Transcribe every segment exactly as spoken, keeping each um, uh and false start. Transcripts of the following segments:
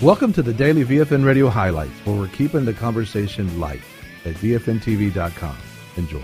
Welcome to the Daily V F N Radio Highlights, where we're keeping the conversation light at V F N T V dot com. Enjoy.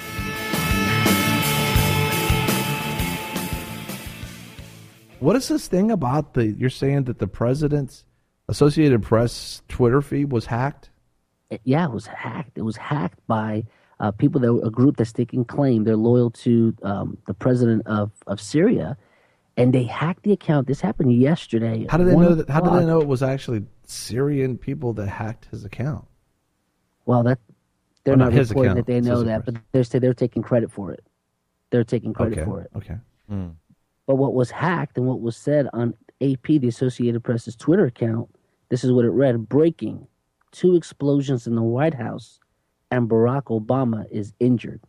What is this thing about the, you're saying that the president's Associated Press Twitter feed was hacked? Yeah, it was hacked. It was hacked by uh, people that were a group that's taking claim. They're loyal to um, the president of, of Syria, and they hacked the account. This happened yesterday. How did they know that? How did they know it was actually Syrian people that hacked his account? Well, that they're Well, not, not his reporting account. that they know Associated that, Press. but they're say they're taking credit for it. They're taking credit Okay. for it. Okay. Mm. But what was hacked and what was said on A P, the Associated Press's Twitter account, this is what it read: breaking, two explosions in the White House, and Barack Obama is injured.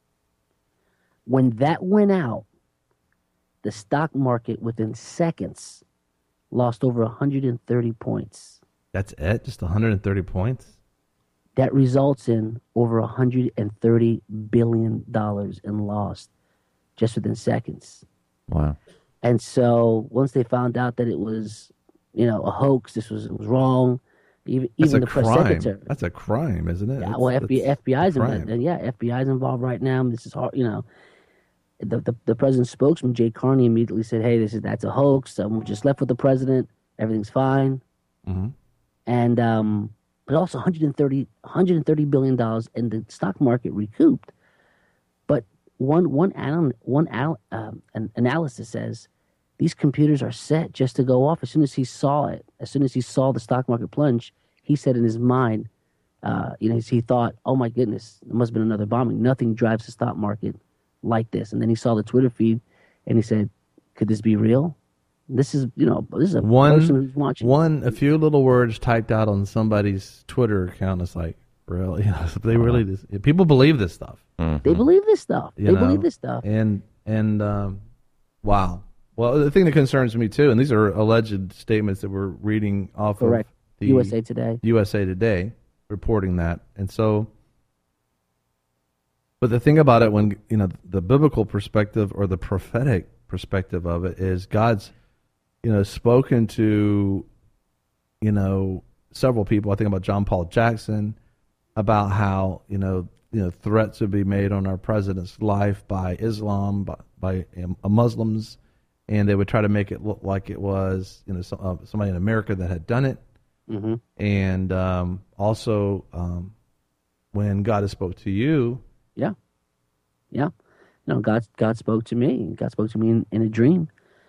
When that went out, the stock market within seconds lost over one hundred thirty points. That's it? Just one hundred thirty points? That results in over one hundred thirty billion dollars in loss just within seconds. Wow. And so once they found out that it was, you know, a hoax, this was it was wrong. Even That's even a the press crime. secretary. That's a crime, isn't it? Yeah, That's- well, F B I, that's F B I's a crime. involved. Yeah, F B I's involved right now. This is hard. You know, the the, the president's spokesman Jay Carney immediately said, "Hey, this is that's a hoax. Um, we just left with the president. Everything's fine." Mm-hmm. And um, but also one hundred thirty, one hundred thirty billion dollars, and the stock market recouped. But one one anal, one anal, um, an analysis says these computers are set just to go off as soon as he saw it. As soon as he saw the stock market plunge, he said in his mind, uh, you know, he thought, "Oh my goodness, it must have been another bombing. Nothing drives the stock market like this." And then he saw the Twitter feed, and he said, "Could this be real? This is, you know, this is a One, person who's watching." one, a few little words typed out on somebody's Twitter account. It's like, really, you know, they really, this, people believe this stuff. Mm-hmm. They believe this stuff. You they know, believe this stuff. And and um, wow. Well, the thing that concerns me too, and these are alleged statements that we're reading off Correct. of the U S A Today. U S A Today reporting that, and so. But the thing about it, when you know the biblical perspective or the prophetic perspective of it, is God's, you know, spoken to, you know, several people. I think about John Paul Jackson, about how you know you know threats would be made on our president's life by Islam, by, by um, Muslims, and they would try to make it look like it was you know some, uh, somebody in America that had done it. Mm-hmm. And um, also, um, when God has spoke to you, Yeah. Yeah. No, God God spoke to me. God spoke to me in, in a dream.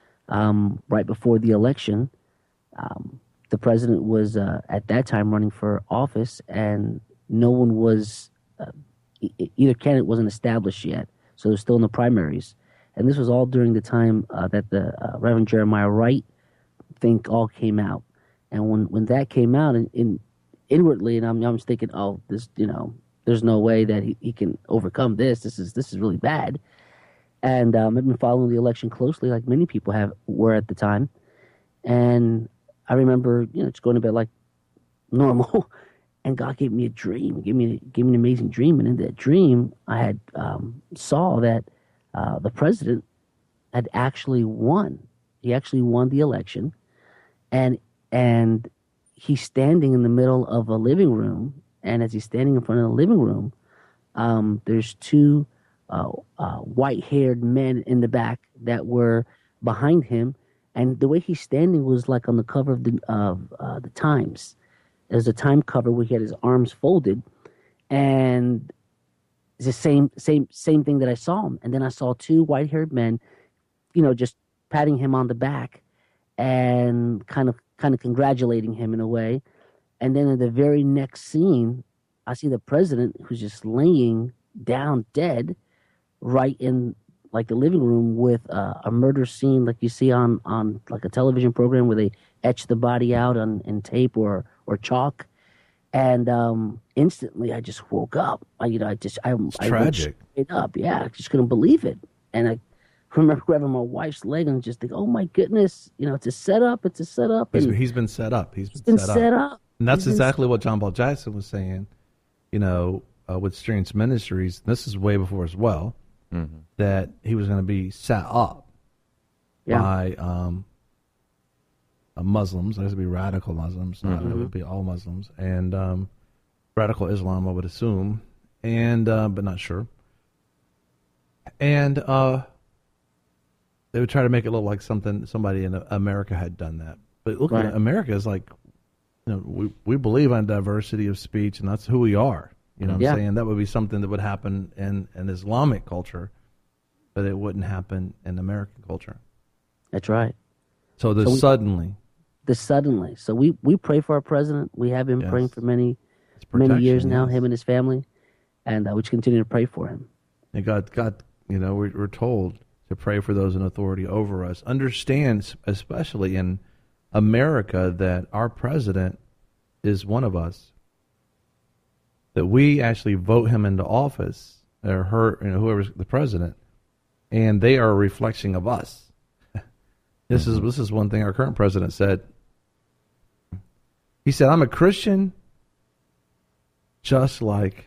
Um, right before the election, um, the president was uh, at that time running for office, and no one was, uh, e- either candidate wasn't established yet. So they're still in the primaries. And this was all during the time uh, that the uh, Reverend Jeremiah Wright thing all came out. And when, when that came out, in, in inwardly, and I'm I'm just thinking, oh, this, you know, there's no way that he, he can overcome this. This is this is really bad. And um, I've been following the election closely, like many people have were at the time. And I remember, you know, just going to bed like normal. And God gave me a dream, gave me gave me an amazing dream. And in that dream, I had um, saw that uh, the president had actually won. He actually won the election, and and he's standing in the middle of a living room. And as he's standing in front of the living room, um, there's two uh, uh, white-haired men in the back that were behind him. And the way he's standing was like on the cover of the of uh, the Times. There's a Time cover where he had his arms folded, and it's the same same same thing that I saw him. And then I saw two white-haired men, you know, just patting him on the back and kind of kind of congratulating him in a way. And then in the very next scene, I see the president who's just laying down dead right in like the living room with uh, a murder scene like you see on, on like a television program where they etch the body out on in tape or, or chalk. And um, instantly I just woke up. I, you know, I just, I, it's I tragic. Went straight up. Yeah. I just couldn't believe it. And I remember grabbing my wife's leg and just think, oh my goodness, you know, it's a setup. It's a setup. He's, And he's been set up. He's been, been set, set up. up. And that's He's been exactly what John Paul Jackson was saying, you know, uh, with Strange Ministries. This is way before as well, Mm-hmm. that he was going to be set up Yeah. by um, uh, Muslims. It has to be radical Muslims. Not, Mm-hmm. it would be all Muslims. And um, radical Islam, I would assume. And uh, but not sure. And uh, they would try to make it look like something somebody in America had done that. But look, Right. at America is like, you know, we we believe in diversity of speech, and that's who we are. You know what Yeah. I'm saying? That would be something that would happen in an Islamic culture, but it wouldn't happen in American culture. That's right. So there's So we- suddenly The suddenly. So we, we pray for our president. We have been Yes. praying for many it's many years protection, now, yes. him and his family, and uh, we just continue to pray for him. And God, God, you know, we're, we're told to pray for those in authority over us. Understand, especially in America, that our president is one of us. That we actually vote him into office, or her, you know, whoever's the president, and they are a reflection of us. This is this is one thing our current president said. He said, "I'm a Christian, just like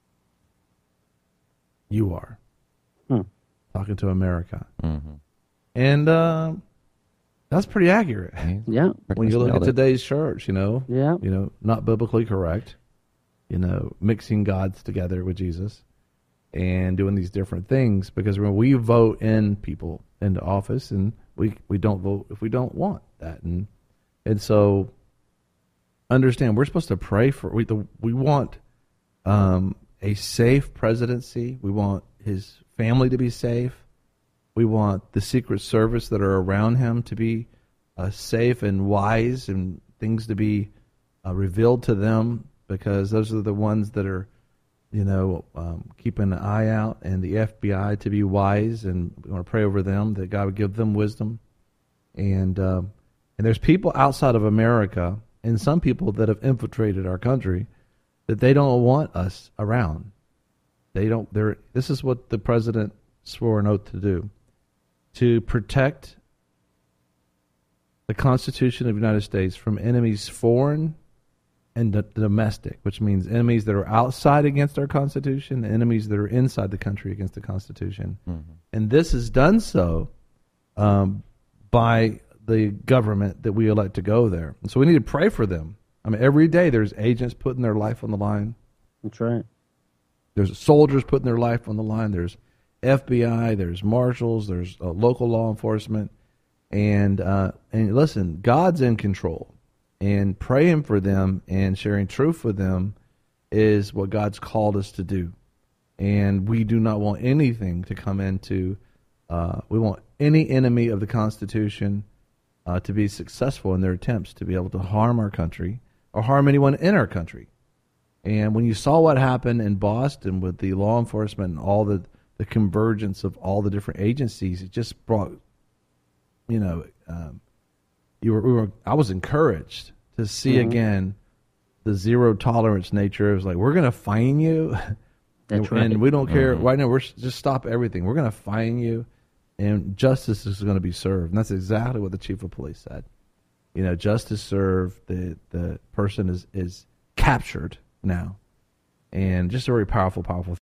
you are." Hmm. Talking to America, Mm-hmm. and uh, that's pretty accurate. Yeah, When you look at today's church, you know, yeah, you know, not biblically correct, you know, mixing gods together with Jesus, and doing these different things, because when we vote in people into office, and we we don't vote if we don't want that, and and so understand we're supposed to pray for we the, we want um, a safe presidency. We want his family to be safe. We want the Secret Service that are around him to be uh, safe and wise, and things to be uh, revealed to them, because those are the ones that are, you know, um, keeping an eye out, and the F B I to be wise, and we want to pray over them that God would give them wisdom. And um, and there's people outside of America, and some people that have infiltrated our country, that they don't want us around. They don't. They're. This is what the president swore an oath to do: to protect the Constitution of the United States from enemies foreign and d- domestic, which means enemies that are outside against our Constitution, and enemies that are inside the country against the Constitution. Mm-hmm. And this is done so um, by the government that we elect to go there. And so we need to pray for them. I mean, every day there's agents putting their life on the line. that's right. There's soldiers putting their life on the line. There's F B I. There's marshals. There's uh, local law enforcement. And uh, and listen, God's in control. And praying for them and sharing truth with them is what God's called us to do. And we do not want anything to come into, uh, we want any enemy of the Constitution uh, to be successful in their attempts to be able to harm our country or harm anyone in our country. And when you saw what happened in Boston with the law enforcement and all the, the convergence of all the different agencies, it just brought, you know, um, you were, we were, I was encouraged to see Mhm. again the zero tolerance nature. It was like, we're going to fine you. That's and, right. and we don't care. Mhm. Right now, we're s- just stop everything. We're going to fine you, and justice is going to be served. And that's exactly what the chief of police said. You know, justice served. The the person is is captured now, and just a very powerful, powerful.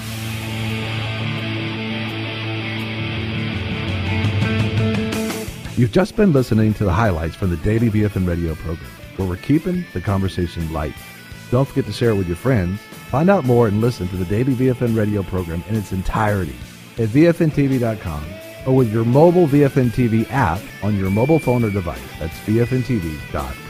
You've just been listening to the highlights from the Daily V F N Radio program, where we're keeping the conversation light. Don't forget to share it with your friends. Find out more and listen to the Daily V F N Radio program in its entirety at V F N T V dot com or with your mobile V F N T V app on your mobile phone or device. That's V F N T V dot com.